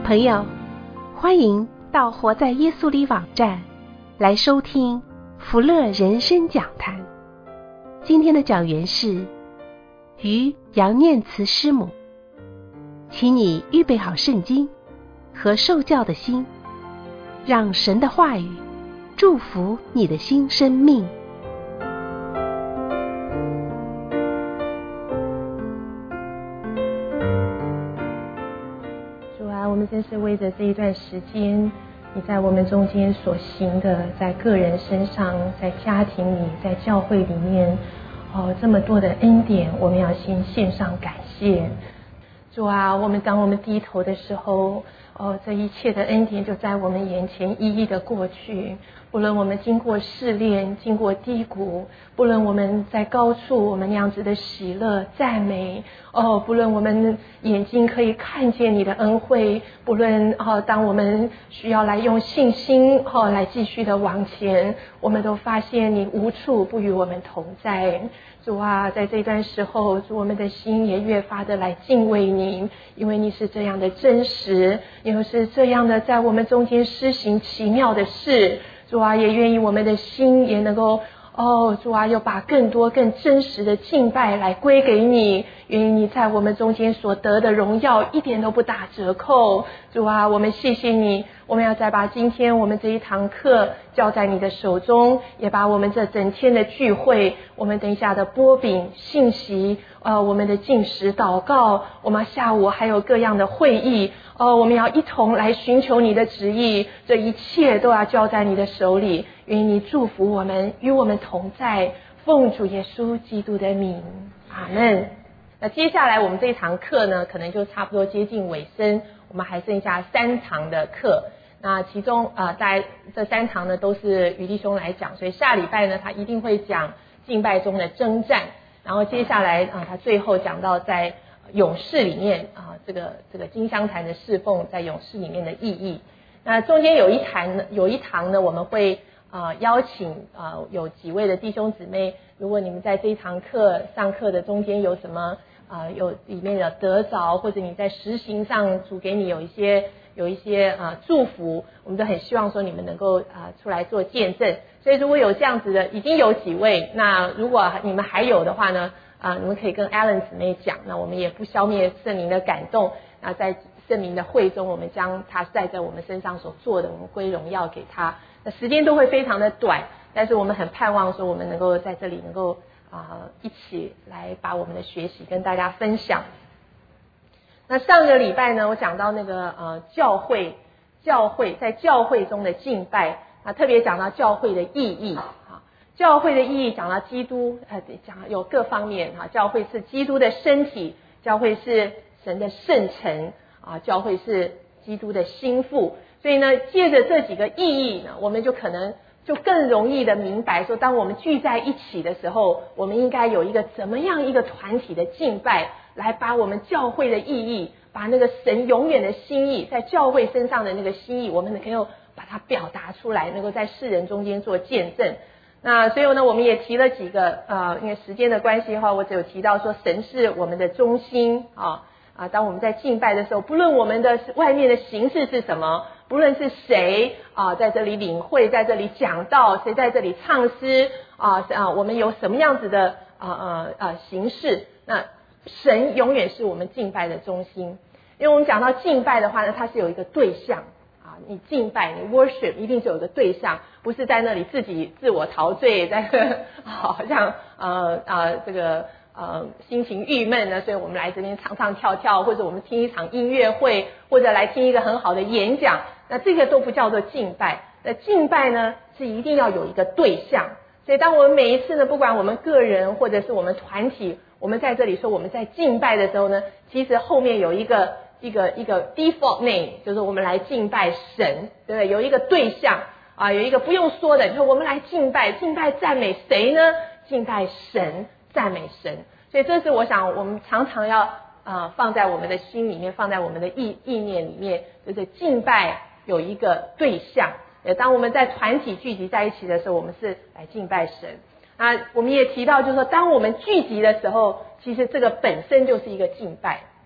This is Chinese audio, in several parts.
朋友，欢迎到活在耶稣里网站来收听福乐人生讲坛。今天的讲员是于杨念慈师母，请你预备好圣经和受教的心，让神的话语祝福你的新生命。 主啊，我们真是为着这一段时间你在我们中间所行的，在个人身上，在家庭里，在教会里面这么多的恩典，我们要先献上感谢。主啊，当我们低头的时候，这一切的恩典就在我们眼前一一的过去。不论我们经过试炼，经过低谷，不论我们在高处，我们那样子的喜乐赞美，不论我们眼睛可以看见你的恩惠，不论当我们需要来用信心来继续的往前，我们都发现你无处不与我们同在。主啊，在这段时候，主，我们的心也越发的来敬畏你，因为你是这样的真实，又是这样的在我们中间施行奇妙的事。主啊，也愿意我们的心也能够主啊，又把更多更真实的敬拜来归给你，愿意你在我们中间所得的荣耀一点都不打折扣。主啊，我们谢谢你，我们要再把今天我们这一堂课交在你的手中，也把我们这整天的聚会，我们等一下的播饼信息，我们的禁食祷告，我们下午还有各样的会议，我们要一同来寻求你的旨意，这一切都要交在你的手里。愿意你祝福我们，与我们同在，奉主耶稣基督的名，阿们。那接下来我们这一堂课呢，可能就差不多接近尾声，我们还剩下3堂的课。那其中在这3堂呢，都是于弟兄来讲，所以下礼拜呢，他一定会讲敬拜中的征战，然后接下来他最后讲到在勇士里面这个金香坛的侍奉在勇士里面的意义。那中间有一堂呢，我们会邀请有几位的弟兄姊妹，如果你们在这一堂课上课的中间有什么有里面的得着，或者你在实行上主给你有一些祝福，我们都很希望说你们能够出来做见证。所以如果有这样子的，已经有几位，那如果你们还有的话呢，你们可以跟 Alan 姊妹讲，那我们也不消灭圣灵的感动，那在圣灵的会中，我们将他在我们身上所做的，我们归荣耀给他。那时间都会非常的短，但是我们很盼望说我们能够在这里能够一起来把我们的学习跟大家分享。那上个礼拜呢，我讲到那个教会在教会中的敬拜，特别讲到教会的意义教会的意义讲到基督讲有各方面教会是基督的身体，教会是神的圣城教会是基督的心腹。所以呢，借着这几个意义呢，我们就可能就更容易的明白说，当我们聚在一起的时候，我们应该有一个怎么样一个团体的敬拜，来把我们教会的意义，把那个神永远的心意，在教会身上的那个心意，我们能够把它表达出来，能够在世人中间做见证。那所以呢，我们也提了几个因为时间的关系的话，我只有提到说神是我们的中心当我们在敬拜的时候，不论我们的外面的形式是什么，不论是谁在这里领会，在这里讲道，谁在这里唱诗我们有什么样子的形式，那神永远是我们敬拜的中心。因为我们讲到敬拜的话呢，它是有一个对象你敬拜你 worship 一定是有一个对象，不是在那里自己自我陶醉，在好像这个心情郁闷呢，所以我们来这边唱唱跳跳，或者我们听一场音乐会，或者来听一个很好的演讲，那这个都不叫做敬拜。那敬拜呢，是一定要有一个对象。所以当我们每一次呢，不管我们个人或者是我们团体，我们在这里说我们在敬拜的时候呢，其实后面有一个 default name， 就是我们来敬拜神，对不对？有一个对象有一个不用说的，就是我们来敬拜赞美谁呢？敬拜神，赞美神。所以这是我想我们常常要放在我们的心里面，放在我们的意念里面，就是敬拜有一个对象。当我们在团体聚集在一起的时候，我们是来敬拜神。我们也提到就是说，当我们聚集的时候，其实这个本身就是一个敬拜。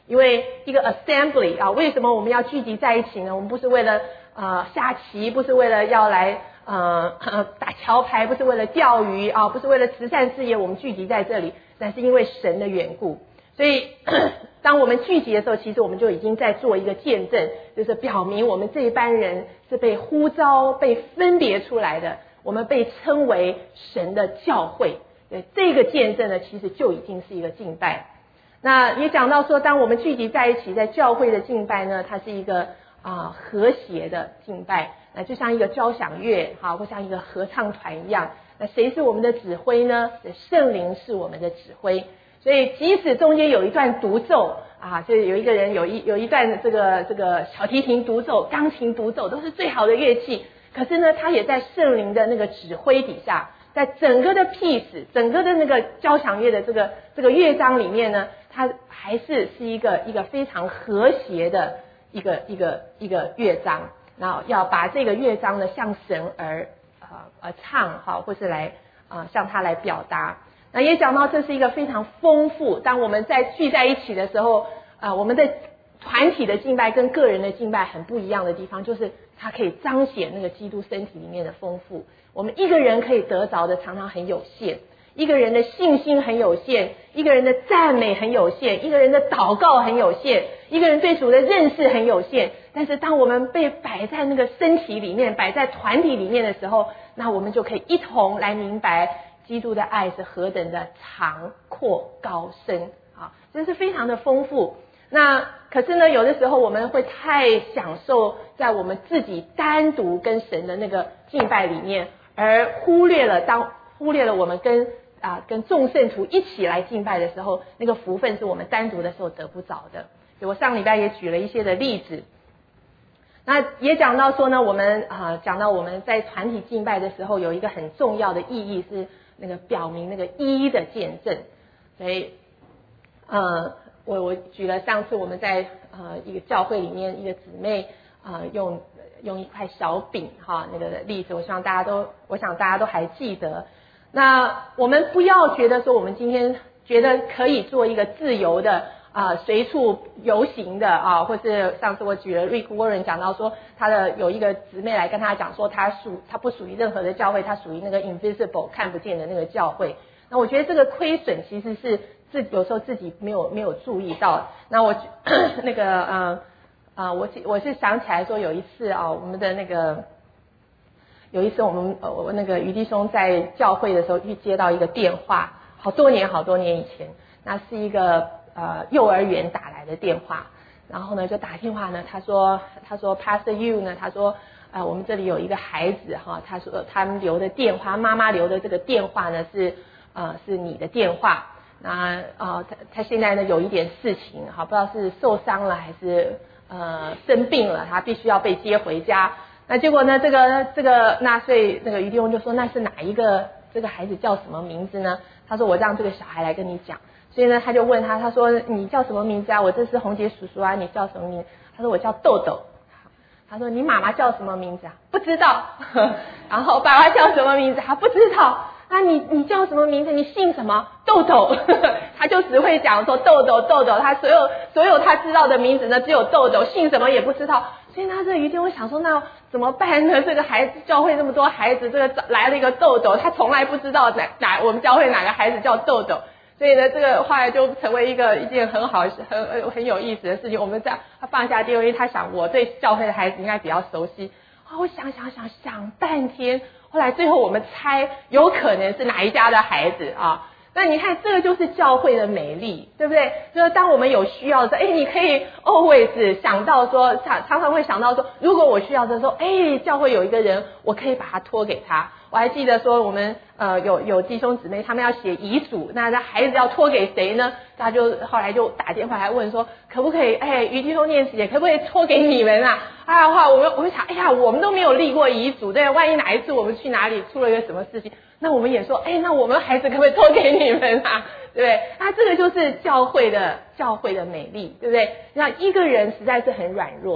因为一个 assembly 啊，为什么我们要聚集在一起呢？我们不是为了下棋，不是为了要来打桥牌，不是为了钓鱼啊，不是为了慈善事业，我们聚集在这里，那是因为神的缘故。所以当我们聚集的时候，其实我们就已经在做一个见证，就是表明我们这一班人是被呼召、被分别出来的，我们被称为神的教会。对，这个见证呢，其实就已经是一个敬拜。那也讲到说，当我们聚集在一起，在教会的敬拜呢，它是一个和谐的敬拜，就像一个交响乐或像一个合唱团一样。那谁是我们的指挥呢？圣灵是我们的指挥。所以即使中间有一段独奏就有一个人有一段这个小提琴独奏、钢琴独奏，都是最好的乐器。可是呢，他也在圣灵的那个指挥底下，在整个的 piece、整个的那个交响乐的这个乐章里面呢，它还是一个非常和谐的一个乐章。然后要把这个乐章呢向神而唱或是来向他来表达。那也讲到这是一个非常丰富，当我们在聚在一起的时候我们的团体的敬拜跟个人的敬拜很不一样的地方，就是它可以彰显那个基督身体里面的丰富。我们一个人可以得着的常常很有限，一个人的信心很有限，一个人的赞美很有限，一个人的祷告很有限，一个人对主的认识很有限。但是当我们被摆在那个身体里面，摆在团体里面的时候，那我们就可以一同来明白基督的爱是何等的长阔高深真是非常的丰富。那可是呢，有的时候我们会太享受在我们自己单独跟神的那个敬拜里面，而忽略了我们跟众圣徒一起来敬拜的时候，那个福分是我们单独的时候得不着的。所以我上礼拜也举了一些的例子。那也讲到说呢，我们讲到我们在团体敬拜的时候有一个很重要的意义，是那个表明那个一的见证。所以我举了上次我们在一个教会里面一个姊妹用一块小饼那个例子，我想大家都还记得。那我们不要觉得说我们今天觉得可以做一个自由的随处游行的或是上次我举了 Rick Warren 讲到说他有一个姊妹来跟他讲说他不属于任何的教会，他属于那个 invisible 看不见的那个教会。那我觉得这个亏损其实是有时候自己没有注意到。那我那个我是想起来说有一次我们的那个有一次我那个于弟兄在教会的时候接到一个电话，好多年以前，那是一个幼儿园打来的电话。然后呢就打电话呢，他说 Pastor Yu 呢，他说我们这里有一个孩子他说他们留的电话，妈妈留的这个电话呢是你的电话。那他现在呢有一点事情不知道是受伤了还是生病了，他必须要被接回家。那结果呢这个那所以那个于弟兄就说，那是哪一个，这个孩子叫什么名字呢？他说我让这个小孩来跟你讲。所以呢他就问他说你叫什么名字啊？我这是红杰叔叔啊，你叫什么名字？他说我叫豆豆。他说你妈妈叫什么名字啊？不知道。然后爸爸叫什么名字？他不知道。那你叫什么名字？你姓什么？豆豆。他就只会讲说豆豆，他所有他知道的名字呢只有豆豆，姓什么也不知道。所以他这于天我想说那怎么办呢？这个孩子教会这么多孩子，这个来了一个豆豆，他从来不知道我们教会哪个孩子叫豆豆。所以呢这个后来就成为一件很有意思的事情。我们他放下电话，因为他想我对教会的孩子应该比较熟悉。我想半天，后来最后我们猜有可能是哪一家的孩子那你看这个就是教会的美丽，对不对？就是当我们有需要的时候，你可以 always 想到说常常会想到说，如果我需要的时候教会有一个人，我可以把他托给他。我还记得说我们有弟兄姊妹他们要写遗嘱，那孩子要托给谁呢？他就后来就打电话来问说可不可以于弟兄念写可不可以托给你们我们想我们都没有立过遗嘱，对，万一哪一次我们去哪里出了一个什么事情，那我们也说那我们孩子可不可以托给你们对不对？那这个就是教会的美丽，对不对？那一个人实在是很软弱，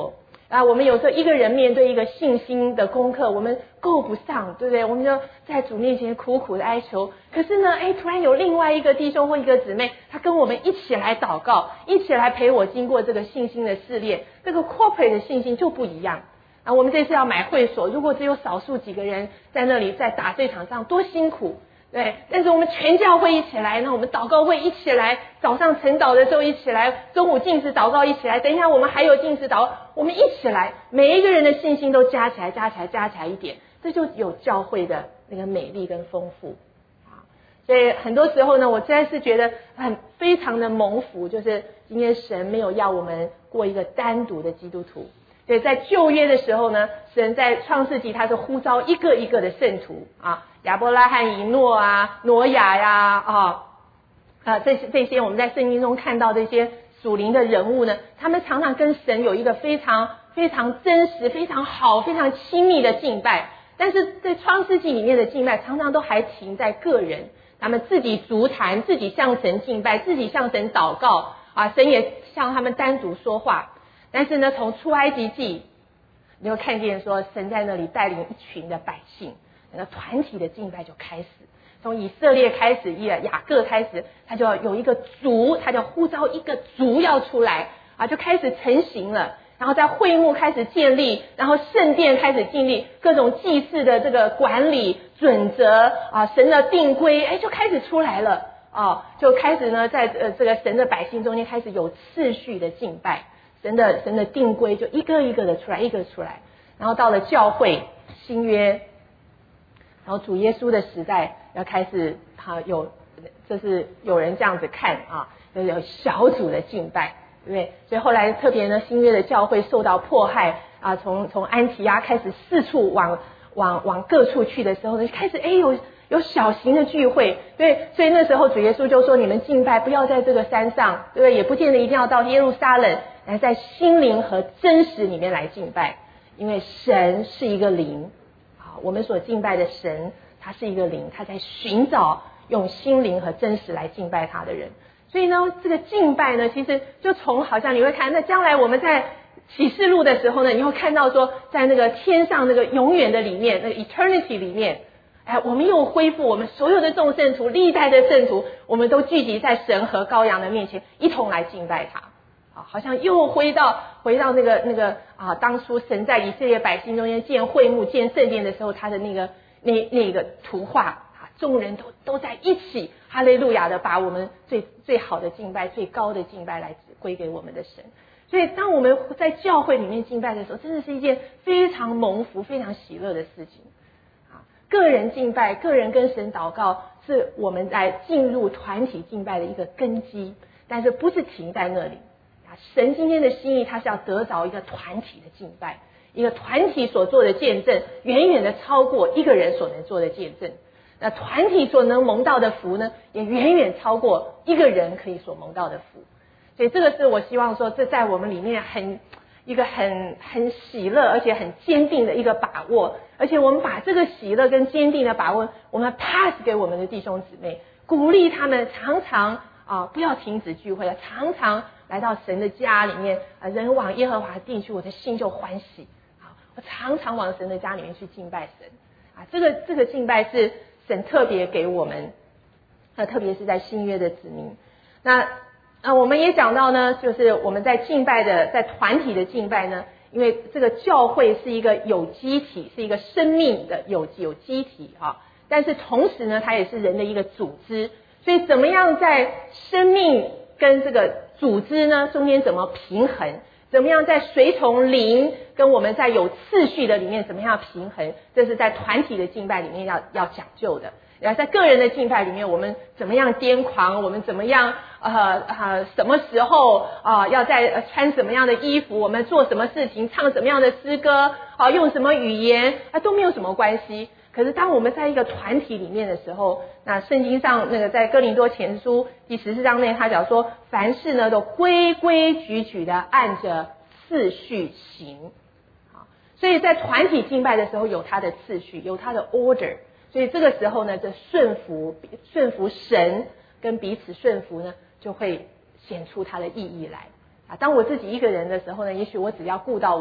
我们有时候一个人面对一个信心的功课，我们够不上，对不对？我们就在主面前苦苦的哀求。可是呢，突然有另外一个弟兄或一个姊妹，他跟我们一起来祷告，一起来陪我经过这个信心的试炼，这个 corporate 的信心就不一样。我们这次要买会所，如果只有少数几个人在那里在打这场仗，多辛苦。对，但是我们全教会一起来，那我们祷告会一起来，早上晨祷的时候一起来，中午禁食祷告一起来，等一下我们还有禁食祷告，我们一起来，每一个人的信心都加起来一点，这就有教会的那个美丽跟丰富。所以很多时候呢，我真的是觉得非常的蒙福，就是今天神没有要我们过一个单独的基督徒。对，在旧约的时候呢，神在创世纪他是呼召一个一个的圣徒亚伯拉罕、以诺啊、挪亚呀这些我们在圣经中看到这些属灵的人物呢，他们常常跟神有一个非常非常真实、非常好、非常亲密的敬拜。但是在创世纪里面的敬拜常常都还停在个人，他们自己足坛，自己向神敬拜，自己向神祷告神也向他们单独说话。但是呢，从出埃及记你会看见说，神在那里带领一群的百姓，那个团体的敬拜就开始，从以色列开始，雅各开始，他就要有一个族，他就呼召一个族要出来就开始成型了。然后在会幕开始建立，然后圣殿开始建立，各种祭祀的这个管理准则神的定规就开始出来了就开始呢在这个神的百姓中间开始有次序的敬拜。神的定规就一个一个的出来，一个出来，然后到了教会新约，然后主耶稣的时代要开始就是有人这样子看就有小组的敬拜，对不对？所以后来特别呢，新约的教会受到迫害从安提阿开始四处往各处去的时候呢，开始有小型的聚会，对，所以那时候主耶稣就说，你们敬拜不要在这个山上，对不对？也不见得一定要到耶路撒冷，来在心灵和真实里面来敬拜，因为神是一个灵我们所敬拜的神他是一个灵，他在寻找用心灵和真实来敬拜他的人。所以呢，这个敬拜呢，其实就从好像你会看，那将来我们在启示录的时候呢，你会看到说，在那个天上那个永远的里面，那个 eternity 里面我们又恢复我们所有的众圣徒，历代的圣徒，我们都聚集在神和羔羊的面前，一同来敬拜他好像又回到那个当初神在以色列百姓中间建会幕、建圣殿的时候，他的那个图画众人都在一起，哈利路亚的把我们最好的敬拜、最高的敬拜来归给我们的神。所以当我们在教会里面敬拜的时候，真的是一件非常蒙福、非常喜乐的事情个人敬拜，个人跟神祷告，是我们来进入团体敬拜的一个根基，但是不是停在那里神今天的心意，他是要得着一个团体的敬拜，一个团体所做的见证，远远的超过一个人所能做的见证。那团体所能蒙到的福呢，也远远超过一个人可以所蒙到的福。所以这个是我希望说，这在我们里面一个很喜乐而且很坚定的一个把握，而且我们把这个喜乐跟坚定的把握，我们 pass 给我们的弟兄姊妹，鼓励他们常常不要停止聚会，常常来到神的家里面人往耶和华的殿去，我的心就欢喜我常常往神的家里面去敬拜神这个敬拜是神特别给我们特别是在新约的子民。那我们也讲到呢，就是我们在敬拜在团体的敬拜呢，因为这个教会是一个有机体，是一个生命的有机体但是同时呢，它也是人的一个组织，所以怎么样在生命跟这个组织呢中间怎么平衡，怎么样在随从灵跟我们在有次序的里面怎么样平衡，这是在团体的敬拜里面要讲究的。然后在个人的敬拜里面，我们怎么样癫狂，我们怎么样什么时候要在穿什么样的衣服，我们做什么事情，唱什么样的诗歌用什么语言都没有什么关系。可是当我们在一个团体里面的时候，那圣经上那个在哥林多前书第14章内，他讲说，凡事呢都规规矩矩的按着次序行所以在团体敬拜的时候有它的次序，有它的 order，所以这个时候呢，这顺服神跟彼此顺服呢，就会显出它的意义来当我自己一个人的时候呢，也许我只要顾到我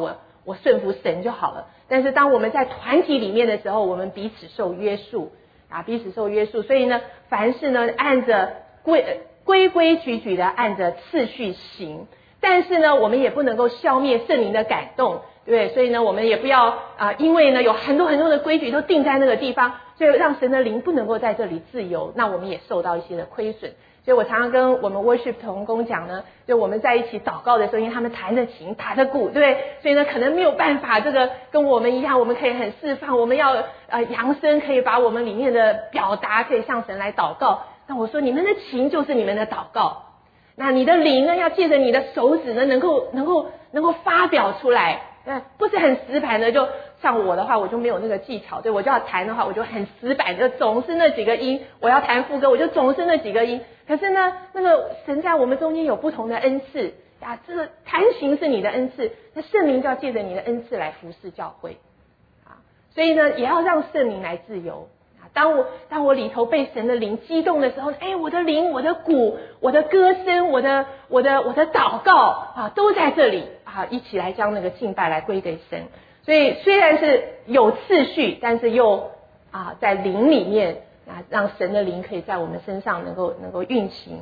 我顺服神就好了。但是当我们在团体里面的时候，我们彼此受约束彼此受约束。所以呢，凡事呢按着规规矩矩的按着次序行。但是呢，我们也不能够消灭圣灵的感动，对不对？所以呢，我们也不要因为呢有很多很多的规矩都定在那个地方，所以让神的灵不能够在这里自由，那我们也受到一些的亏损。所以我常常跟我们 worship 同工讲呢，就我们在一起祷告的时候，因为他们弹着琴打着鼓，对不对？所以呢可能没有办法这个跟我们一样，我们可以很释放，我们要扬声，可以把我们里面的表达可以向神来祷告。那我说你们的琴就是你们的祷告，那你的灵呢要借着你的手指呢能够发表出来，不是很死板的。就像我的话，我就没有那个技巧，对，我就要弹的话，我就很死板的总是那几个音，我要弹副歌我就总是那几个音。可是呢，那个神在我们中间有不同的恩赐这个弹琴是你的恩赐，那圣灵就要借着你的恩赐来服侍教会所以呢也要让圣灵来自由当我里头被神的灵激动的时候，我的灵、我的鼓、我的歌声、我的祷告都在这里一起来将那个敬拜来归给神。所以虽然是有次序，但是又在灵里面让神的灵可以在我们身上能够运行。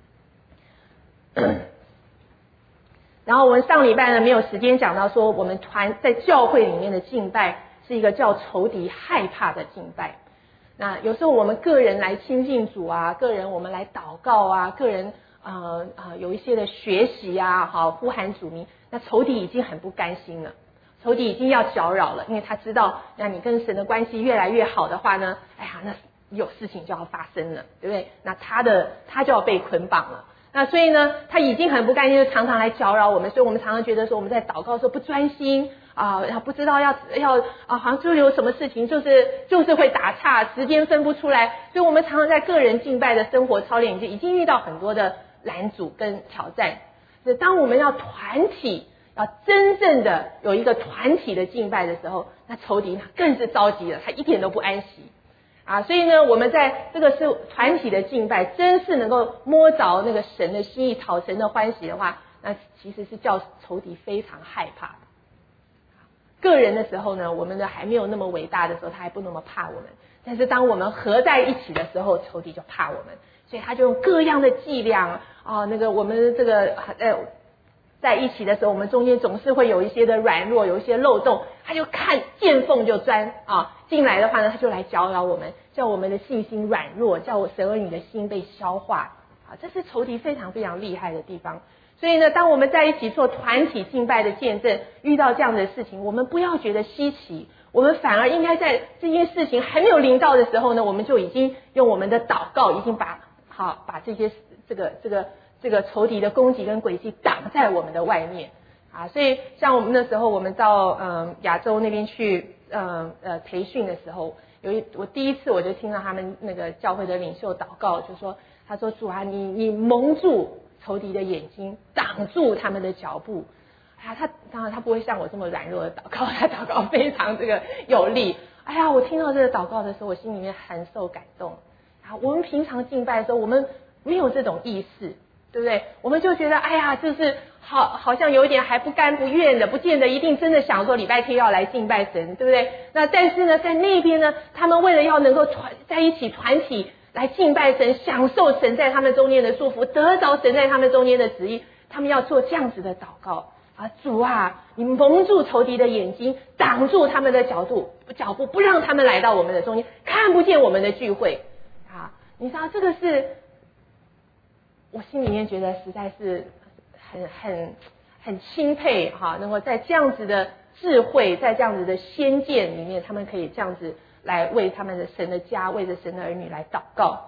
然后我们上礼拜呢没有时间讲到说，我们在教会里面的敬拜是一个叫仇敌害怕的敬拜。那有时候我们个人来亲近主个人我们来祷告个人有一些的学习呼喊主名，那仇敌已经很不甘心了，仇敌已经要搅扰了，因为他知道那你跟神的关系越来越好的话呢，那有事情就要发生了，对不对？那他就要被捆绑了。那所以呢他已经很不甘心，就常常来搅扰我们。所以我们常常觉得说我们在祷告的时候不专心不知道要好像就有什么事情就是会打岔，时间分不出来。所以我们常常在个人敬拜的生活操练已经遇到很多的拦阻跟挑战。所以当我们要团体要真正的有一个团体的敬拜的时候，那仇敌更是着急了，他一点都不安息所以呢我们在这个是团体的敬拜，真是能够摸着那个神的心意，讨神的欢喜的话，那其实是叫仇敌非常害怕的。个人的时候呢，我们的还没有那么伟大的时候，他还不那么怕我们。但是当我们合在一起的时候，仇敌就怕我们，所以他就用各样的伎俩我们这个在一起的时候，我们中间总是会有一些的软弱，有一些漏洞，他就看见缝就钻进来的话呢，他就来搅扰我们，叫我们的信心软弱，叫神儿女的心被消化这是仇敌非常非常厉害的地方。所以呢当我们在一起做团体敬拜的见证，遇到这样的事情，我们不要觉得稀奇，我们反而应该在这件事情还没有临到的时候呢，我们就已经用我们的祷告已经把这些这个仇敌的攻击跟诡计挡在我们的外面所以像我们那时候我们到亚洲那边去培训的时候，我第一次我就听到他们那个教会的领袖祷告，就说他说主你蒙住仇敌的眼睛，挡住他们的脚步他当然他不会像我这么软弱的祷告，他祷告非常这个有力。我听到这个祷告的时候，我心里面很受感动我们平常敬拜的时候，我们没有这种意识，对不对？我们就觉得就是好像有一点还不甘不愿的，不见得一定真的想说礼拜天要来敬拜神，对不对？那但是呢在那边呢，他们为了要能够在一起团体来敬拜神，享受神在他们中间的祝福，得着神在他们中间的旨意，他们要做这样子的祷告主你蒙住仇敌的眼睛，挡住他们的脚步，不让他们来到我们的中间，看不见我们的聚会你知道这个是我心里面觉得实在是很钦佩能够在这样子的智慧，在这样子的先见里面，他们可以这样子来为他们的神的家，为着神的儿女来祷告。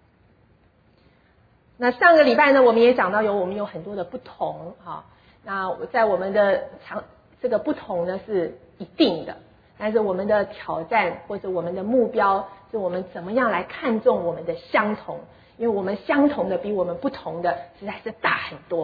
那上个礼拜呢，我们也讲到我们有很多的不同那在我们的这个不同呢是一定的，但是我们的挑战或者我们的目标是我们怎么样来看重我们的相同，因为我们相同的比我们不同的实在是大很多。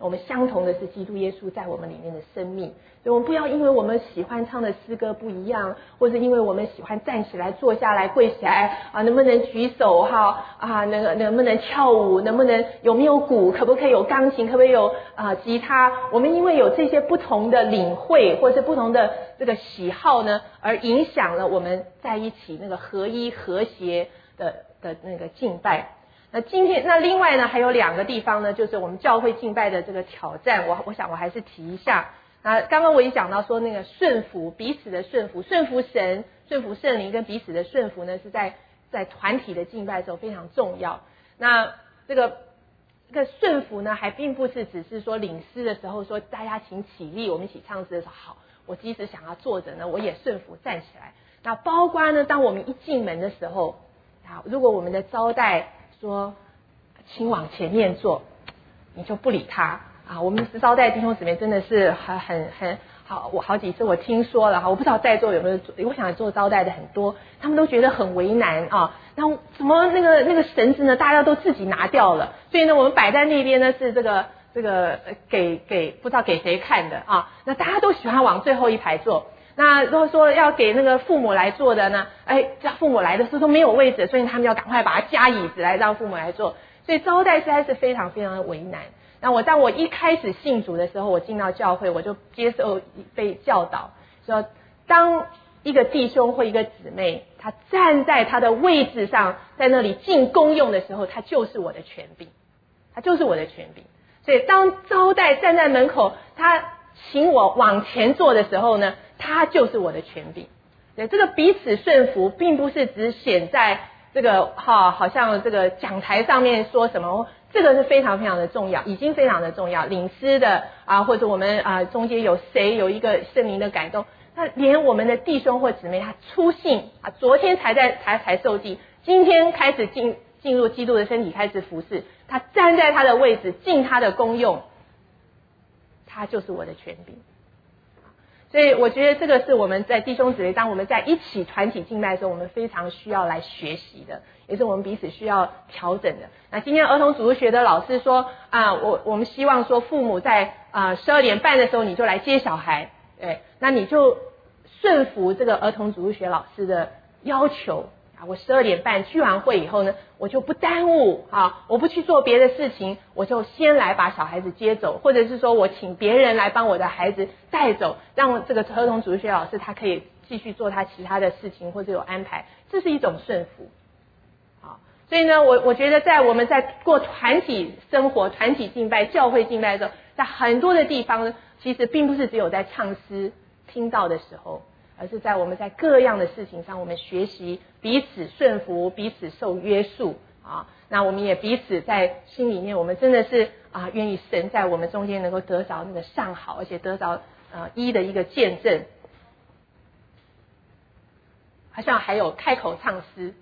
我们相同的是基督耶稣在我们里面的生命。所以我们不要因为我们喜欢唱的诗歌不一样，或是因为我们喜欢站起来坐下来跪起来啊，能不能举手哈啊，能不能跳舞，能不能有没有鼓，可不可以有钢琴，可不可以有吉他，我们因为有这些不同的领会或是不同的这个喜好呢，而影响了我们在一起那个合一和谐的那个敬拜。那今天那另外呢还有2个地方呢，就是我们教会敬拜的这个挑战，我想我还是提一下。那刚刚我也讲到说那个顺服，彼此的顺服，顺服神，顺服圣灵跟彼此的顺服呢，是在团体的敬拜的时候非常重要。那这个顺服呢，还并不是只是说领诗的时候说大家请起立，我们一起唱诗的时候，好，我即使想要坐着呢，我也顺服站起来。那包括呢，当我们一进门的时候，如果我们的招待说请往前面坐，你就不理他啊。我们招待弟兄姊妹真的是很好，我好几次我听说了哈，我不知道在座有没有，我想做招待的很多，他们都觉得很为难啊。然后怎么那个绳子呢，大家都自己拿掉了，所以呢，我们摆在那边呢是这个给不知道给谁看的啊。那大家都喜欢往最后一排坐。那如果说要给那个父母来坐的呢，叫父母来的时候都没有位置，所以他们要赶快把它加椅子来让父母来坐。所以招待实在是非常非常的为难。那当我一开始信主的时候，我进到教会，我就接受被教导说，当一个弟兄或一个姊妹，他站在他的位置上，在那里尽功用的时候，他就是我的权柄，他就是我的权柄。所以当招待站在门口，他请我往前坐的时候呢，他就是我的权柄。对，这个彼此顺服，并不是只显在这个好像这个讲台上面说什么，这个是非常非常的重要，已经非常的重要。领诗的或者我们中间有谁有一个圣灵的感动，那连我们的弟兄或姊妹，他初信昨天才受浸，今天开始进入基督的身体开始服侍，他站在他的位置，尽他的功用，他就是我的权柄。所以我觉得这个是我们在弟兄姊妹，当我们在一起团体敬拜的时候，我们非常需要来学习的，也是我们彼此需要调整的。那今天儿童主日学的老师说我们希望说父母在12点半的时候你就来接小孩，对，那你就顺服这个儿童主日学老师的要求。我12点半聚完会以后呢，我就不耽误我不去做别的事情，我就先来把小孩子接走，或者是说我请别人来帮我的孩子带走，让这个儿童主日学老师他可以继续做他其他的事情或者有安排，这是一种顺服。所以呢，我觉得在我们在过团体生活、团体敬拜、教会敬拜的时候，在很多的地方呢，其实并不是只有在唱诗听到的时候，而是在我们在各样的事情上，我们学习彼此顺服，彼此受约束那我们也彼此在心里面，我们真的是愿意神在我们中间能够得着那个上好，而且得着一的一个见证。好像还有开口唱诗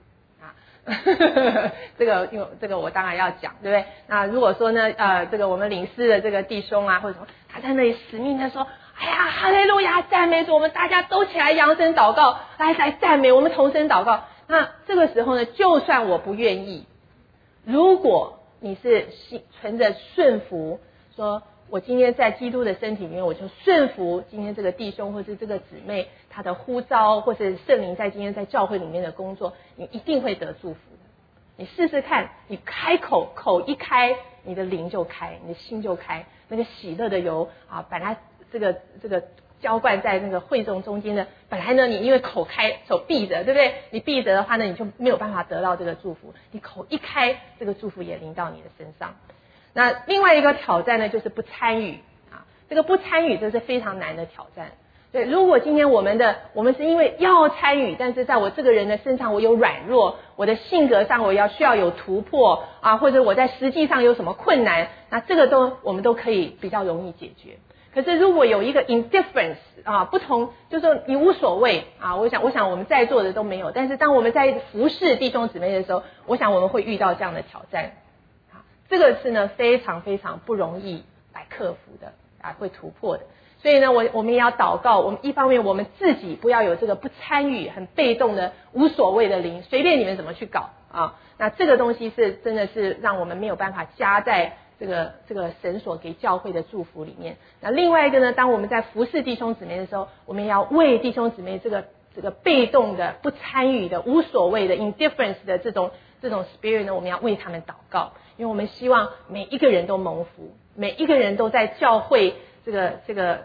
这个我当然要讲，对不对？那如果说呢这个我们领诗的这个弟兄或者什么，他在那里使命的说，哎呀，哈利路亚，赞美主，我们大家都起来扬声祷告，来赞美，我们同声祷告。那这个时候呢，就算我不愿意，如果你是存着顺服，说我今天在基督的身体里面，我就顺服今天这个弟兄或是这个姊妹他的呼召，或是圣灵在今天在教会里面的工作，你一定会得祝福的。你试试看，你开口一开，你的灵就开，你的心就开，那个喜乐的油把它这个浇灌在那个会众中间的，本来呢你因为口开手闭着，对不对？你闭着的话呢，你就没有办法得到这个祝福，你口一开，这个祝福也临到你的身上。那另外一个挑战呢，就是不参与这个不参与，这是非常难的挑战。对，如果今天我们是因为要参与，但是在我这个人的身上我有软弱，我的性格上我需要有突破或者我在实际上有什么困难，那这个我们都可以比较容易解决。可是如果有一个 indifference 不同，就是说你无所谓我想我们在座的都没有，但是当我们在服侍弟兄姊妹的时候，我想我们会遇到这样的挑战这个是呢非常非常不容易来克服的会突破的。所以呢我们也要祷告，我们一方面我们自己不要有这个不参与很被动的无所谓的灵，随便你们怎么去搞那这个东西是真的是让我们没有办法加在这个神所给教会的祝福里面。那另外一个呢，当我们在服侍弟兄姊妹的时候，我们要为弟兄姊妹这个被动的、不参与的、无所谓的 indifference 的这种 spirit 呢，我们要为他们祷告，因为我们希望每一个人都蒙福，每一个人都在教会这个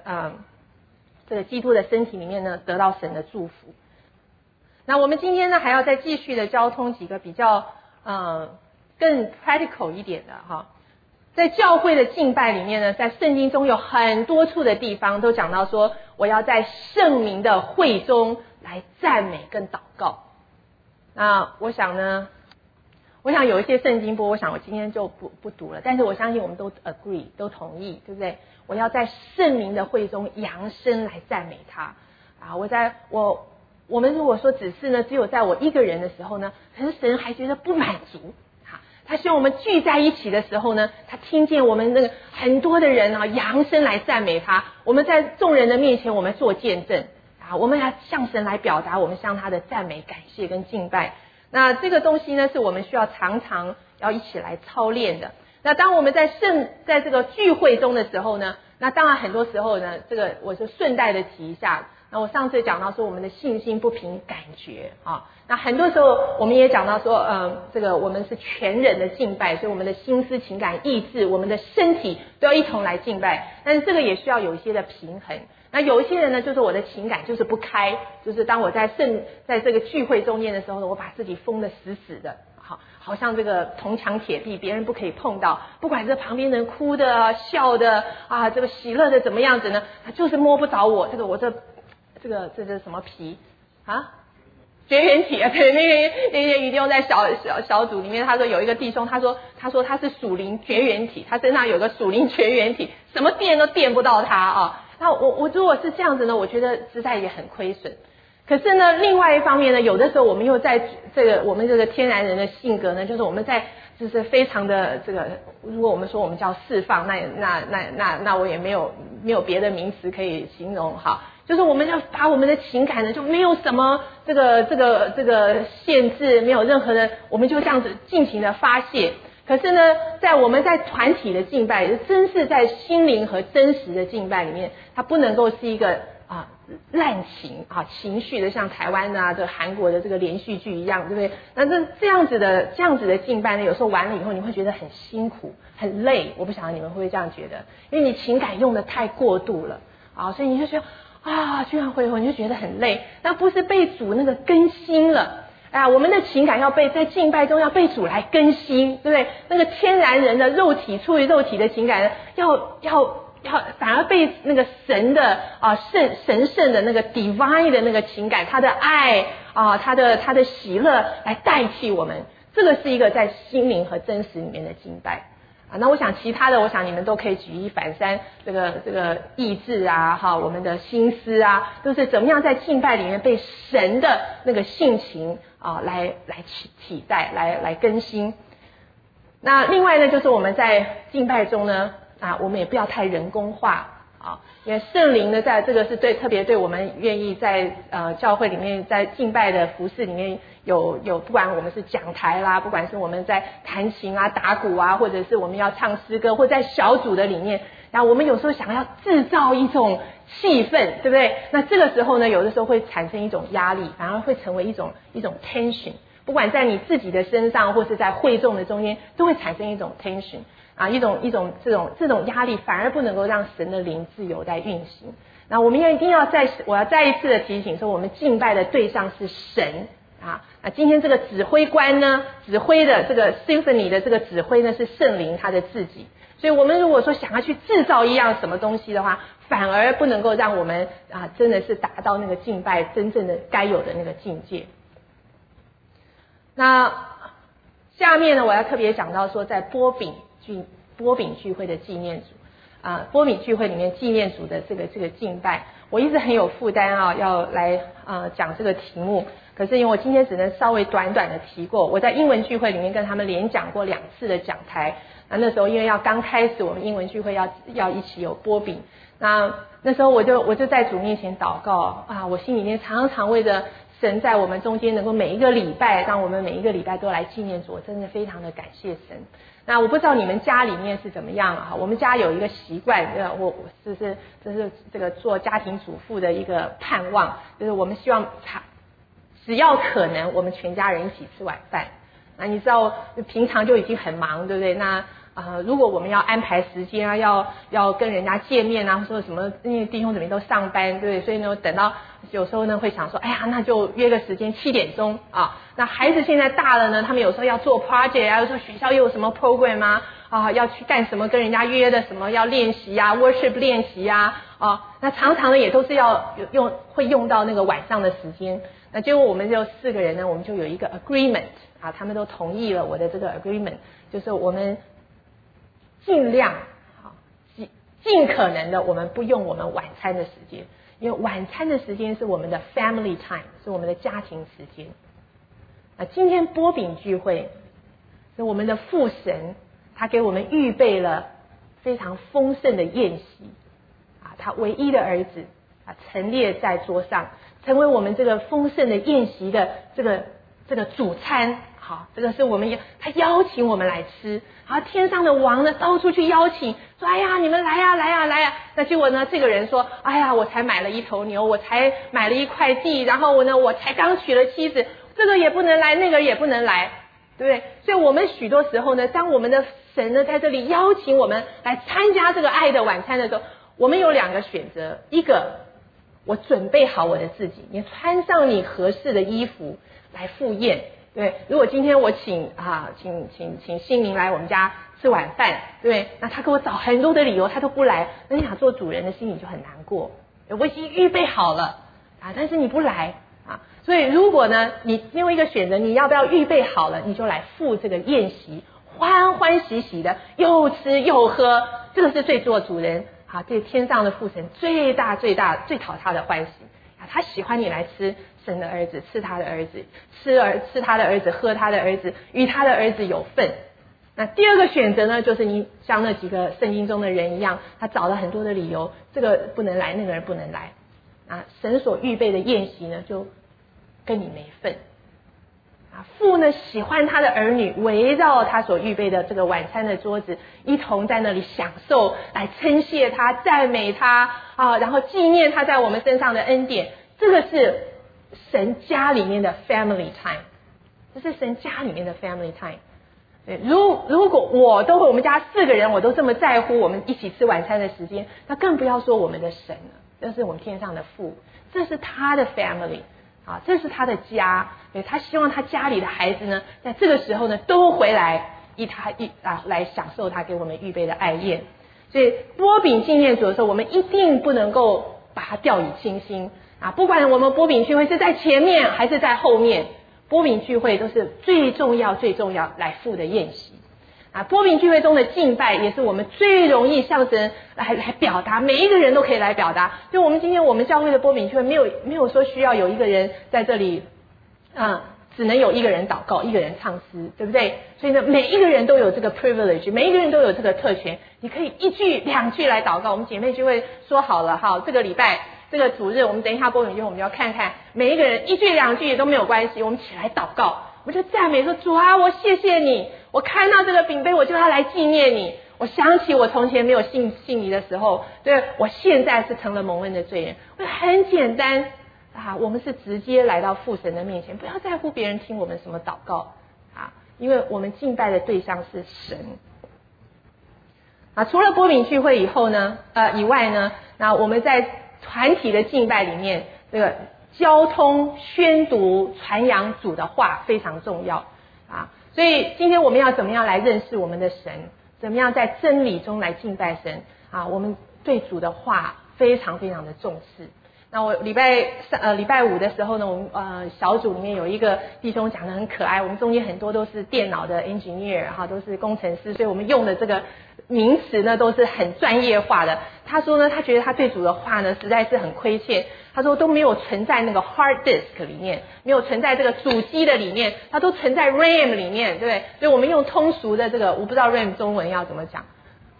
基督的身体里面呢得到神的祝福。那我们今天呢还要再继续的交通几个比较更 practical 一点的哈。在教会的敬拜里面呢，在圣经中有很多处的地方都讲到说，我要在圣明的会中来赞美跟祷告。那我想有一些圣经我想我今天就不读了，但是我相信我们都 agree 都同意，对不对？我要在圣明的会中扬声来赞美他啊！我们如果说只有在我一个人的时候呢，可是神还觉得不满足。他希望我们聚在一起的时候呢，他听见我们那个很多的人扬声来赞美他，我们在众人的面前我们做见证啊，我们要向神来表达我们向他的赞美、感谢跟敬拜。那这个东西呢，是我们需要常常要一起来操练的。那当我们在这个聚会中的时候呢，那当然很多时候呢，这个我就顺带的提一下。那我上次讲到说我们的信心不凭感觉啊，那很多时候我们也讲到说这个我们是全人的敬拜，所以我们的心思情感意志我们的身体都要一同来敬拜，但是这个也需要有一些的平衡。那有一些人呢，就是我的情感就是不开，就是当我在这个聚会中间的时候呢，我把自己封得死死的，好像这个铜墙铁壁，别人不可以碰到，不管这旁边人哭的笑的啊，这个喜乐的怎么样子呢，他就是摸不着我这是什么皮啊？绝缘体啊！对，那天于弟兄在小组里面，他说有一个弟兄，他说他是属灵绝缘体，他身上有个属灵绝缘体，什么电都电不到他啊。那我如果是这样子呢，我觉得实在也很亏损。可是呢，另外一方面呢，有的时候我们又在我们这个天然人的性格呢，就是我们在就是非常的这个，如果我们说我们叫释放，那我也没有别的名词可以形容哈。就是我们要把我们的情感呢，就没有什么这个限制，没有任何的，我们就这样子尽情的发泄。可是呢，我们在团体的敬拜，真是在心灵和真实的敬拜里面，它不能够是一个滥情情绪的，像台湾这韩国的这个连续剧一样，对不对？那这样子的敬拜呢，有时候完了以后，你会觉得很辛苦、很累。我不晓得你们会不会这样觉得，因为你情感用的太过度了所以你就觉得居然会以后你就觉得很累。那不是被主那个更新了我们的情感要在敬拜中要被主来更新，对不对？那个天然人的肉体出于肉体的情感要反而被那个神的神圣的那个 divine 的那个情感，他的爱他的喜乐来代替我们。这个是一个在心灵和真实里面的敬拜那我想其他的，我想你们都可以举一反三，这个意志我们的心思都是怎么样在敬拜里面被神的那个性情来替代，来更新。那另外呢，就是我们在敬拜中呢我们也不要太人工化因为圣灵呢，在这个是特别对我们愿意在教会里面在敬拜的服事里面有不管我们是讲台啦，不管是我们在弹琴打鼓或者是我们要唱诗歌，或在小组的里面，然后我们有时候想要制造一种气氛，对不对？那这个时候呢，有的时候会产生一种压力，反而会成为一种 tension， 不管在你自己的身上或是在会众的中间，都会产生一种 tension一种这种压力，反而不能够让神的灵自由在运行。那我们一定要我要再一次的提醒说，我们敬拜的对象是神今天这个指挥官呢，指挥的这个 symphony 的这个指挥呢，是圣灵他的自己。所以我们如果说想要去制造一样什么东西的话，反而不能够让我们真的是达到那个敬拜真正的该有的那个境界。那下面呢，我要特别讲到说，在波饼聚会的纪念主波饼聚会里面纪念主的这个敬拜，我一直很有负担要来讲这个题目。可是因为我今天只能稍微短短的提过，我在英文聚会里面跟他们连讲过2次的讲台。那时候因为要刚开始我们英文聚会要一起有波饼，那时候我就在主面前祷告我心里面常常为着神在我们中间能够每一个礼拜，让我们每一个礼拜都来纪念主，我真的非常的感谢神。那我不知道你们家里面是怎么样啊？我们家有一个习惯，我这是这个做家庭主妇的一个盼望，就是我们希望只要可能，我们全家人一起吃晚饭。那你知道平常就已经很忙，对不对？那如果我们要安排时间啊，要跟人家见面啊，说什么，因为弟兄姊妹都上班，对不对？所以呢，等到有时候呢会想说，哎呀，那就约个时间7点钟啊。那孩子现在大了呢，他们有时候要做 project 啊，有时候学校又有什么 program 啊，要去干什么，跟人家约的什么要练习啊 ，worship 练习啊，那常常呢也都是要会用到那个晚上的时间。那结果我们就4个人呢，我们就有一个 agreement 啊，他们都同意了我的这个 agreement， 就是我们尽量尽可能的我们不用我们晚餐的时间，因为晚餐的时间是我们的 family time， 是我们的家庭时间。今天波饼聚会是我们的父神，他给我们预备了非常丰盛的宴席啊，他唯一的儿子陈列在桌上，成为我们这个丰盛的宴席的这个主餐。好，这个是他邀请我们来吃，然后天上的王呢到处去邀请，说哎呀你们来呀来呀来呀。那结果呢这个人说，哎呀我才买了1头牛，我才买了1块地，然后我才刚娶了妻子，这个也不能来，那个也不能来，对不对？所以我们许多时候呢，当我们的神呢在这里邀请我们来参加这个爱的晚餐的时候，我们有2个选择，一个我准备好我的自己，你穿上你合适的衣服来赴宴。对，如果今天我请新民来我们家吃晚饭，对，那他给我找很多的理由，他都不来，那你想做主人的心里就很难过。我已经预备好了啊，但是你不来啊，所以如果呢，你有一个选择，你要不要预备好了，你就来赴这个宴席，欢欢喜喜的，又吃又喝，这个是最做主人啊，对天上的父神最大最讨他的欢喜啊，他喜欢你来吃神的儿子，吃他的儿子，吃他的儿子，喝他的儿子，与他的儿子有份。那第二个选择呢，就是你像那几个圣经中的人一样，他找了很多的理由，这个不能来，那个人不能来啊，神所预备的宴席呢就跟你没份啊。父呢喜欢他的儿女围绕他所预备的这个晚餐的桌子，一同在那里享受，来称谢他，赞美他啊，然后纪念他在我们身上的恩典。这个是神家里面的 family time， 这是神家里面的 family time。如果我们家4个人我都这么在乎我们一起吃晚餐的时间，那更不要说我们的神了，这是我们天上的父，这是他的 family 啊，这是他的家。对，他希望他家里的孩子呢，在这个时候呢都回来来享受他给我们预备的爱宴。所以波饼纪念主的时候，我们一定不能够把它掉以轻心啊！不管我们波饼聚会是在前面还是在后面，波饼聚会都是最重要来赴的宴席啊！波饼聚会中的敬拜也是我们最容易向神来表达，每一个人都可以来表达。就我们今天我们教会的波饼聚会没有说需要有一个人在这里只能有一个人祷告，一个人唱诗，对不对？所以呢，每一个人都有这个 privilege， 每一个人都有这个特权，你可以1句2句来祷告。我们姐妹聚会说好了哈，这个礼拜这个主日，我们等一下波饼聚会，我们要看看每一个人1句2句都没有关系，我们起来祷告，我们就赞美说，主啊，我谢谢你，我看到这个饼杯，我就要来纪念你。我想起我从前没有信你的时候，对，我现在是成了蒙恩的罪人。很简单啊，我们是直接来到父神的面前，不要在乎别人听我们什么祷告啊，因为我们敬拜的对象是神啊。除了波饼聚会以外呢，那我们在团体的敬拜里面，这个交通、宣读、传扬主的话非常重要啊。所以今天我们要怎么样来认识我们的神？怎么样在真理中来敬拜神啊？我们对主的话非常非常的重视。那我礼拜五的时候呢，我们小组里面有一个弟兄讲得很可爱，我们中间很多都是电脑的 engineer 哈，都是工程师，所以我们用的这个名词呢都是很专业化的。他说呢，他觉得他对主的话呢实在是很亏欠，他说都没有存在那个 hard disk 里面，没有存在这个主机的里面，它都存在 RAM 里面，对不对？所以我们用通俗的这个，我不知道 RAM 中文要怎么讲，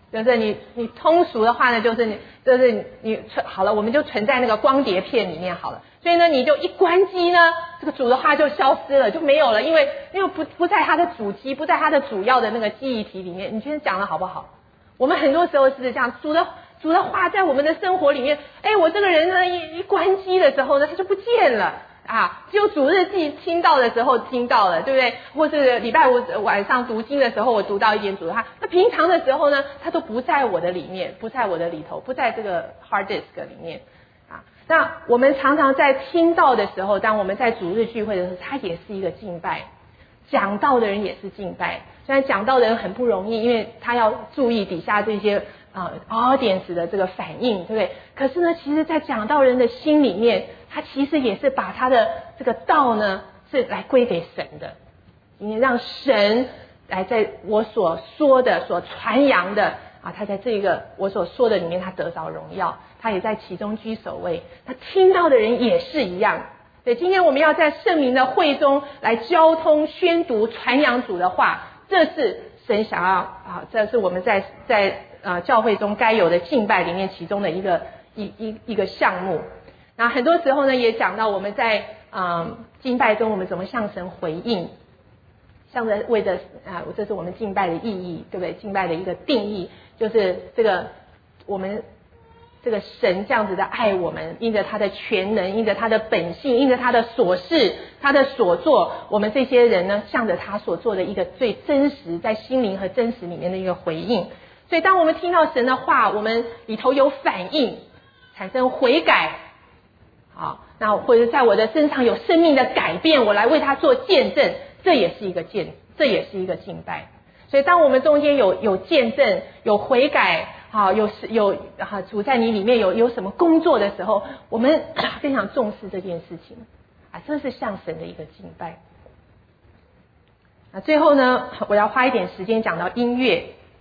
就是你通俗的话呢，就是你好了，我们就存在那个光碟片里面好了。所以呢，你就一关机呢，这个主的话就消失了，就没有了，因为不在它的主机，不在它的主要的那个记忆体里面。你觉得讲的好不好？我们很多时候是这样，主的话在我们的生活里面，我这个人呢一关机的时候呢，它就不见了啊，只有主日记听到的时候听到了，对不对？或是礼拜五晚上读经的时候，我读到一点主的话，那平常的时候呢，它都不在我的里面，不在我的里头，不在这个 hard disk 里面啊。那我们常常在听到的时候，当我们在主日聚会的时候，它也是一个敬拜，讲道的人也是敬拜。虽然讲道的人很不容易，因为他要注意底下这些audience 的这个反应，对不对？可是呢，其实在讲道人的心里面，他其实也是把他的这个道呢是来归给神的，因为让神来在我所说的、所传扬的啊，他在这个我所说的里面，他得着荣耀，他也在其中居首位。他听到的人也是一样。对，今天我们要在圣明的会中来交通、宣读、传扬主的话，这是神想要啊，这是我们在教会中该有的敬拜里面其中的一个项目。那很多时候呢，也讲到我们在敬拜中我们怎么向神回应，向着为着这是我们敬拜的意义，对不对？敬拜的一个定义就是这个我们这个神这样子的爱我们，因着他的全能，因着他的本性，因着他的所事，他的所做，我们这些人呢，向着他所做的一个最真实，在心灵和真实里面的一个回应。所以当我们听到神的话，我们里头有反应，产生悔改，好，那或者在我的身上有生命的改变，我来为他做见证，这也是一个敬拜。所以当我们中间有见证，有悔改，好，有主在你里面有什么工作的时候，我们非常重视这件事情啊，这是向神的一个敬拜。那最后呢，我要花一点时间讲到音乐。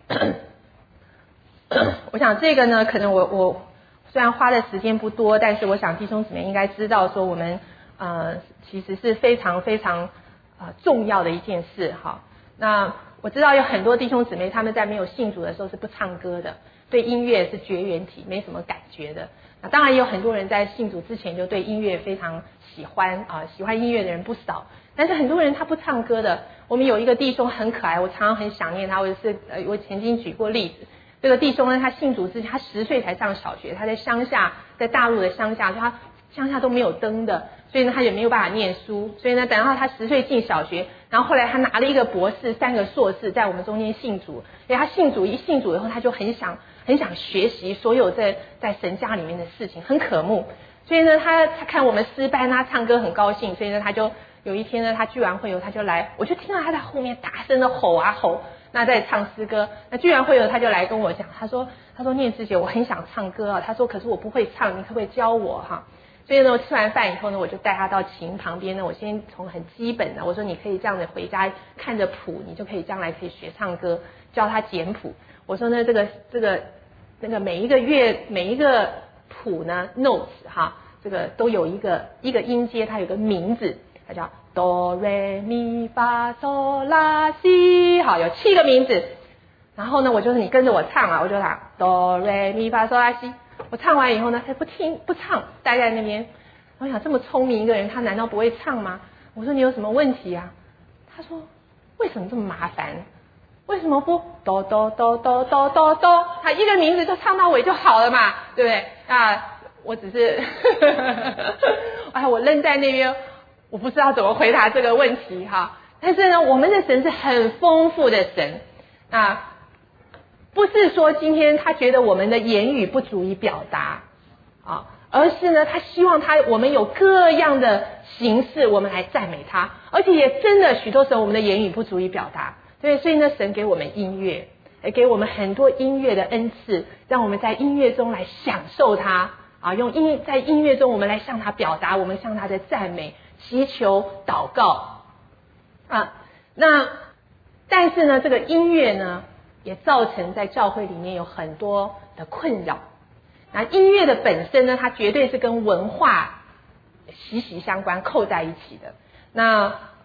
我想这个呢，可能我虽然花的时间不多，但是我想弟兄姊妹应该知道说，我们其实是非常非常重要的一件事哈。那我知道有很多弟兄姊妹他们在没有信主的时候是不唱歌的，对音乐是绝缘体，没什么感觉的。那当然也有很多人在信主之前就对音乐非常喜欢喜欢音乐的人不少。但是很多人他不唱歌的。我们有一个弟兄很可爱，我常常很想念他，我曾经举过例子。这个弟兄呢，他信主之前，他10岁才上小学，他在乡下，在大陆的乡下，他乡下都没有灯的，所以呢，他也没有办法念书。所以呢，等到他10岁进小学，然后后来他拿了一个博士，3个硕士，在我们中间信主。因为他信主以后，他就很想学习所有在神家里面的事情，很渴慕。所以呢，他看我们诗班啊唱歌很高兴，所以呢，他就有一天呢，他聚完会后他就来，我就听到他在后面大声的吼啊吼。那在唱诗歌，那聚完会后他就来跟我讲，他说念师姐，我很想唱歌啊，他说可是我不会唱，你可不可以教我哈？所以呢，我吃完饭以后呢，我就带他到琴旁边呢，我先从很基本的，我说你可以这样的回家看着谱，你就可以将来可以学唱歌，教他简谱。我说呢，这个每一个乐每一个谱呢 notes 哈，这个都有一个音阶，它有个名字，它叫哆来咪发嗦拉西，好，有7个名字。然后呢，我就是你跟着我唱啊，我就唱哆来咪发嗦拉西。我唱完以后呢，他不唱，待在那边。我想这么聪明一个人，他难道不会唱吗？我说你有什么问题啊？他说为什么这么麻烦？为什么不哆哆哆哆哆哆哆？他一个名字就唱到尾就好了嘛，对不对？啊，我只是我愣在那边。我不知道怎么回答这个问题哈，但是呢，我们的神是很丰富的神啊，不是说今天他觉得我们的言语不足以表达啊，而是呢，他希望我们有各样的形式，我们来赞美他，而且也真的许多时候我们的言语不足以表达，对，所以呢，神给我们音乐，也给我们很多音乐的恩赐，让我们在音乐中来享受它啊，在音乐中我们来向他表达，我们向他的赞美。祈求祷告啊，但是呢，这个音乐呢，也造成在教会里面有很多的困扰。那音乐的本身呢，它绝对是跟文化息息相关、扣在一起的。那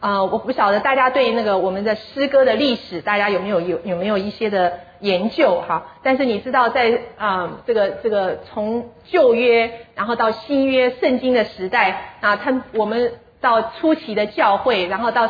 我不晓得大家对那个我们的诗歌的历史，大家有没有一些的研究哈？但是你知道在这个从旧约然后到新约圣经的时代啊，我们到初期的教会，然后到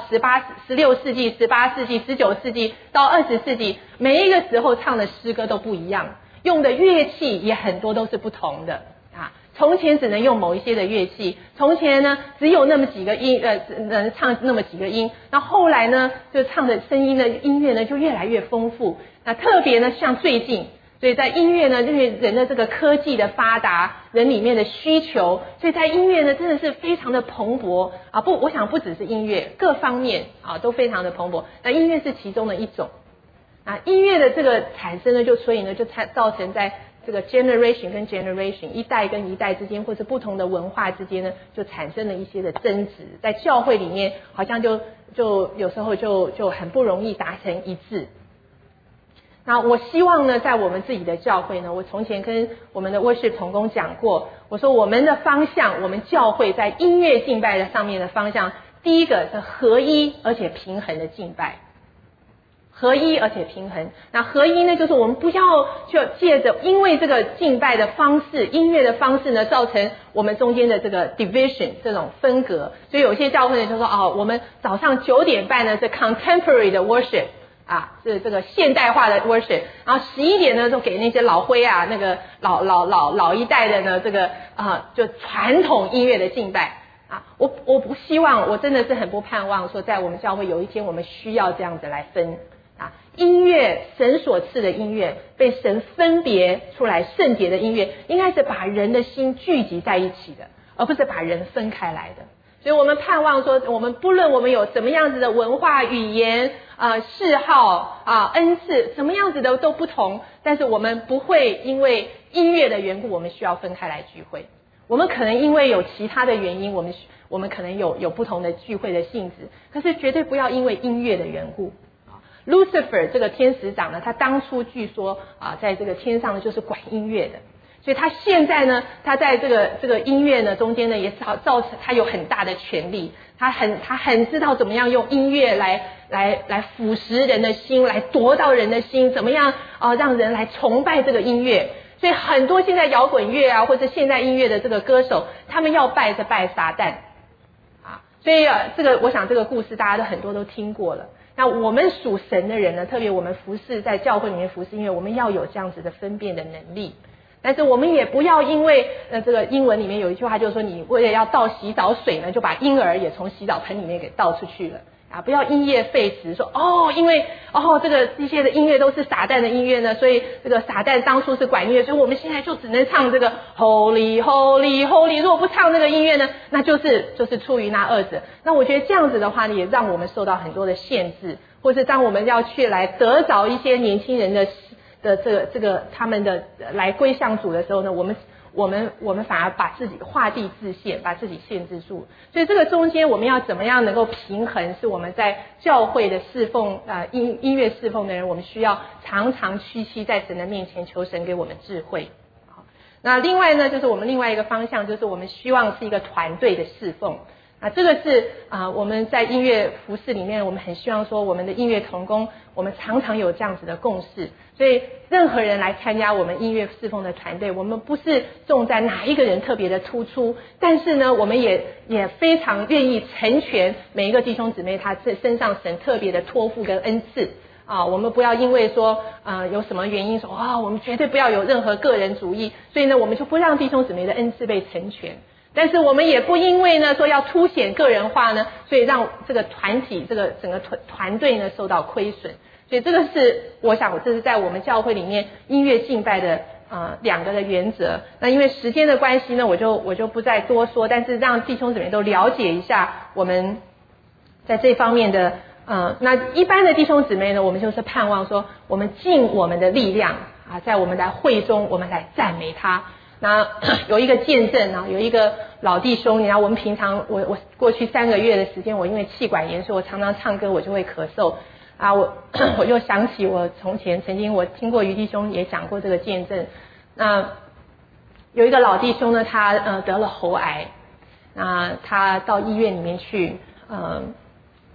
16世纪、18世纪、19世纪到20世纪，每一个时候唱的诗歌都不一样，用的乐器也很多都是不同的啊。从前只能用某一些的乐器，从前呢只有那么几个音，能唱那么几个音。那后来呢，就唱的声音的音乐呢就越来越丰富。那特别呢，像最近，所以在音乐呢，因为人的这个科技的发达，人里面的需求，所以在音乐呢真的是非常的蓬勃啊！我想不只是音乐，各方面啊都非常的蓬勃。那音乐是其中的一种。啊，音乐的这个产生呢，所以呢就造成在这个 generation 跟 generation 一代跟一代之间，或是不同的文化之间呢，就产生了一些的争执，在教会里面好像就有时候就很不容易达成一致。那我希望呢，在我们自己的教会呢，我从前跟我们的worship同工讲过，我说我们的方向，我们教会在音乐敬拜的上面的方向，第一个是合一而且平衡的敬拜。合一而且平衡，那合一呢，就是我们不要就借着因为这个敬拜的方式、音乐的方式呢，造成我们中间的这个 division 这种分隔。所以有些教会呢就说我们早上9点半呢是 contemporary 的 worship 啊，是这个现代化的 worship， 然后11点呢就给那些老灰啊，那个老一代的呢这个就传统音乐的敬拜。啊，我不希望，我真的是很不盼望说，在我们教会有一天我们需要这样子来分。音乐，神所赐的音乐，被神分别出来圣洁的音乐，应该是把人的心聚集在一起的，而不是把人分开来的。所以我们盼望说，我们不论我们有什么样子的文化、语言、嗜好、恩赐，什么样子的都不同，但是我们不会因为音乐的缘故，我们需要分开来聚会。我们可能因为有其他的原因，我们可能有不同的聚会的性质，可是绝对不要因为音乐的缘故。Lucifer 这个天使长呢，他当初据说在这个天上呢就是管音乐的，所以他现在呢，他在这个音乐呢中间呢也造成他有很大的权力，他很知道怎么样用音乐来腐蚀人的心，来夺到人的心，怎么样让人来崇拜这个音乐。所以很多现在摇滚乐或者现代音乐的这个歌手，他们要拜撒旦啊，所以我想这个故事大家都很多都听过了。那我们属神的人呢，特别我们服侍在教会里面服侍音乐，我们要有这样子的分辨的能力。但是我们也不要因为这个英文里面有一句话就是说，你为了要倒洗澡水呢，就把婴儿也从洗澡盆里面给倒出去了啊！不要因噎废食，说因为这些的音乐都是撒旦的音乐呢，所以这个撒旦当初是管音乐，所以我们现在就只能唱这个 Holy Holy Holy， 如果不唱这个音乐呢，那就是出于那二者。那我觉得这样子的话呢，也让我们受到很多的限制，或是当我们要去来得着一些年轻人的这个他们的来归向主的时候呢，我们反而把自己画地自限，把自己限制住。所以这个中间我们要怎么样能够平衡，是我们在教会的侍奉音乐侍奉的人，我们需要常常屈膝在神的面前，求神给我们智慧。那另外呢，就是我们另外一个方向，就是我们希望是一个团队的侍奉。这个是我们在音乐服事里面，我们很希望说我们的音乐同工，我们常常有这样子的共识。所以任何人来参加我们音乐侍奉的团队，我们不是重在哪一个人特别的突出，但是呢，我们也非常愿意成全每一个弟兄姊妹他身上神特别的托付跟恩赐。我们不要因为说有什么原因说我们绝对不要有任何个人主义，所以呢我们就不让弟兄姊妹的恩赐被成全。但是我们也不因为呢说要凸显个人化呢，所以让这个团体这个整个团队呢受到亏损。所以这个是我想这是在我们教会里面音乐敬拜的两个的原则。那因为时间的关系呢，我就不再多说，但是让弟兄姊妹都了解一下我们在这方面的那一般的弟兄姊妹呢，我们就是盼望说我们尽我们的力量在我们的会中我们来赞美他。那有一个见证有一个老弟兄，然后我们平常我过去3个月的时间，我因为气管炎，所以我常常唱歌我就会咳嗽我就想起我从前曾经我听过于弟兄也讲过这个见证。那有一个老弟兄呢，他得了喉癌，那他到医院里面去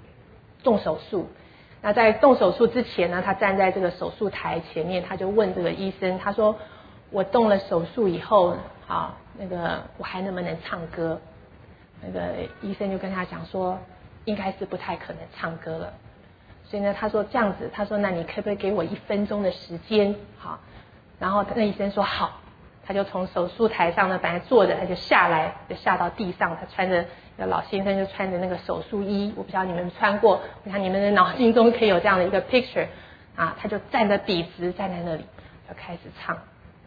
动手术。那在动手术之前呢，他站在这个手术台前面，他就问这个医生，他说我动了手术以后那个我还能不能唱歌？那个医生就跟他讲说应该是不太可能唱歌了。所以呢他说这样子，他说那你可不可以给我1分钟的时间？好，然后那医生说好，他就从手术台上呢本来坐着，他就下来，就下到地上，他穿着老先生就穿着那个手术衣，我不知道你们穿过，我想你们的脑筋中可以有这样的一个 picture 他就站得笔直站在那里，就开始唱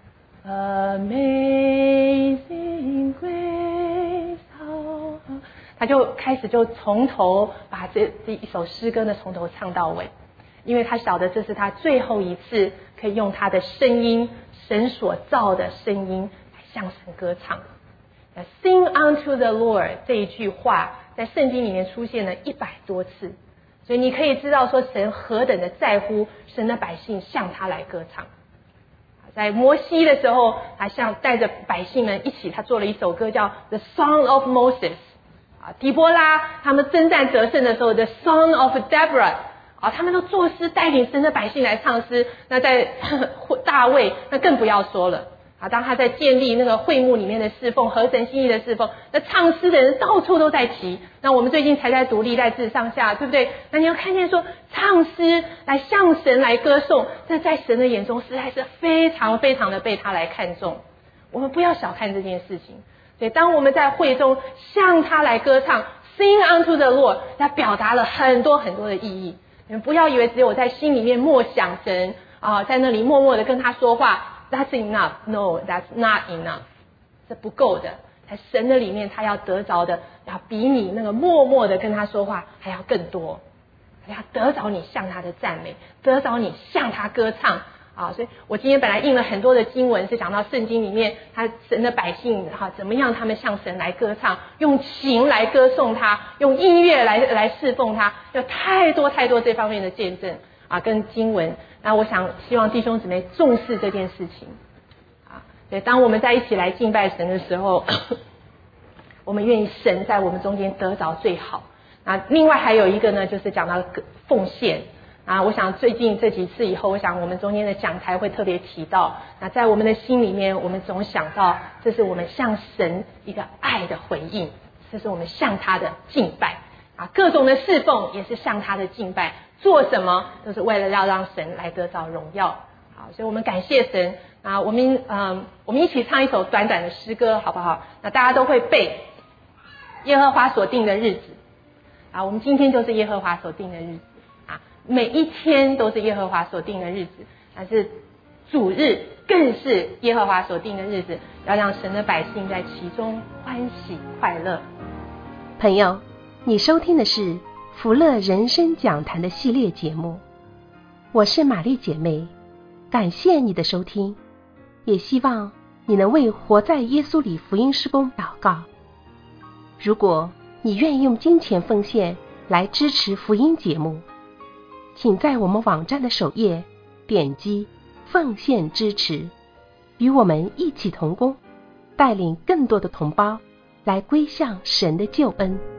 Amazing Grace， 他就开始就从头把这一首诗歌呢从头唱到尾，因为他晓得这是他最后一次可以用他的声音，神所造的声音来向神歌唱。Sing unto the Lord 这一句话在圣经里面出现了100多次，所以你可以知道说神何等的在乎神的百姓向他来歌唱。在摩西的时候，他像带着百姓们一起，他做了一首歌叫 The Song of Moses， 底波拉他们征战得胜的时候 The Song of Deborah， 他们都作诗带领神的百姓来唱诗。那在大卫那更不要说了，当他在建立那个会幕里面的侍奉，合神心意的侍奉，那唱诗的人到处都在提。那我们最近才在读历代志上下，对不对？那你要看见说唱诗来向神来歌颂，这在神的眼中实在是非常非常的被他来看重。我们不要小看这件事情。所以当我们在会中向他来歌唱 Sing unto the Lord， 它表达了很多很多的意义。你们不要以为只有在心里面默想神在那里默默的跟他说话That's enough. No, that's not enough. 这不够的。在神的里面，他要得着的，要比你那个默默的跟他说话还要更多。他要得着你向他的赞美，得着你向他歌唱所以我今天本来印了很多的经文，是讲到圣经里面，他神的百姓怎么样，他们向神来歌唱，用琴来歌颂他，用音乐来侍奉他，有太多太多这方面的见证跟经文。那我想希望弟兄姊妹重视这件事情对，当我们在一起来敬拜神的时候我们愿意神在我们中间得着最好。那另外还有一个呢，就是讲到奉献我想最近这几次以后，我想我们中间的讲台会特别提到，那在我们的心里面，我们总想到这是我们向神一个爱的回应，这是我们向他的敬拜各种的侍奉也是向他的敬拜，做什么都是为了要让神来得着荣耀。好，所以我们感谢神我们一起唱一首短短的诗歌好不好？那大家都会背耶和华所定的日子我们今天就是耶和华所定的日子每一天都是耶和华所定的日子，但是主日更是耶和华所定的日子，要让神的百姓在其中欢喜快乐。 朋友，你收听的是福乐人生讲坛的系列节目，我是玛丽姐妹，感谢你的收听，也希望你能为活在耶稣里福音事工祷告。如果你愿意用金钱奉献来支持福音节目，请在我们网站的首页点击奉献支持，与我们一起同工，带领更多的同胞来归向神的救恩。